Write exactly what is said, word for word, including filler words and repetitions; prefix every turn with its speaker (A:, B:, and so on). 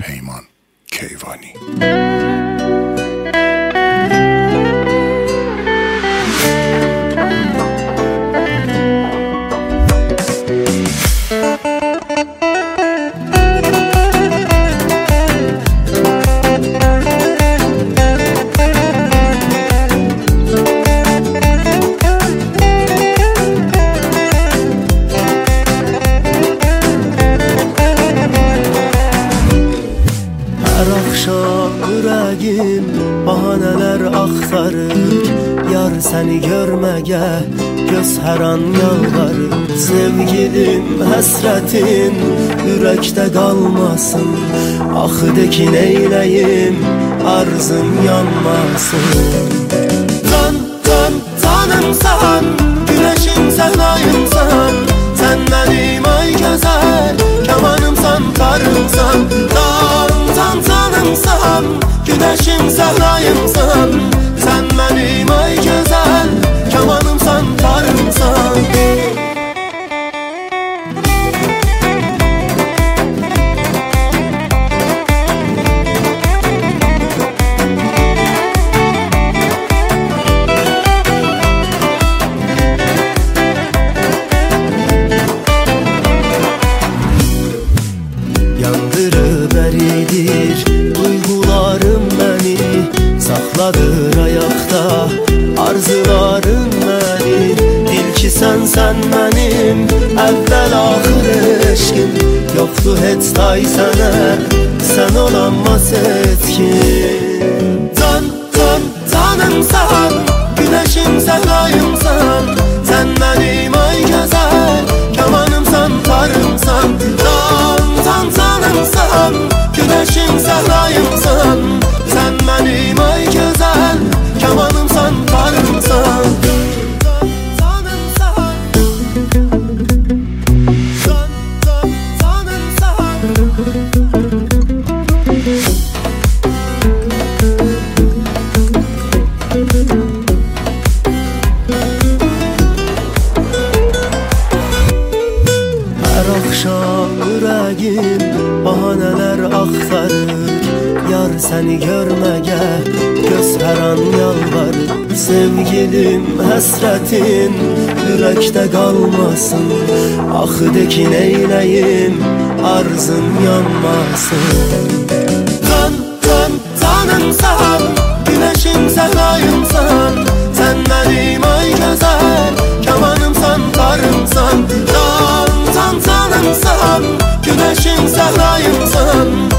A: Peyman Keyvani.
B: Her akşam yüreğim bahaneler aktarır. Yar seni görmeye göz her an yalvarır. Sevgilim hasretin yürekte kalmasın. Ah de ki neyleyim arzım yanmasın. Can can canımsan, güneşim sen ayımsan. Sen benim ay güzel kemanımsan karımsan. Can can canımsan, güneşim sen ayımsan. Sen benim ay güzel kemanımsan karımsan. Yandırıveridir duygularım beni, sakladır ayakta arzularım beni. Bil ki sen sen benim evvel ahır eşkim. Yoktu hiç tay sana, sen olamaz etkin. Can can canımsan, güneşim sen ayımsan. Sen benim ay güzel kemanımsan karımsan. Can can canımsan, güneşim sen ayımsan. Sen benim ay güzel kemanımsan karımsan. Canımsan, can can canımsan. Her akşam yüreğim bahaneler aktarır. Yar seni görmeye göz her an yalvarır. Sevgilim hasretin yürekte kalmasın. Ah de ki neyleyim arzım yanmasın. Can can canımsan, güneşim sen ayımsan. Sen benim ay güzel kemanımsan karımsan. Can can canımsan, güneşim sen ayımsan.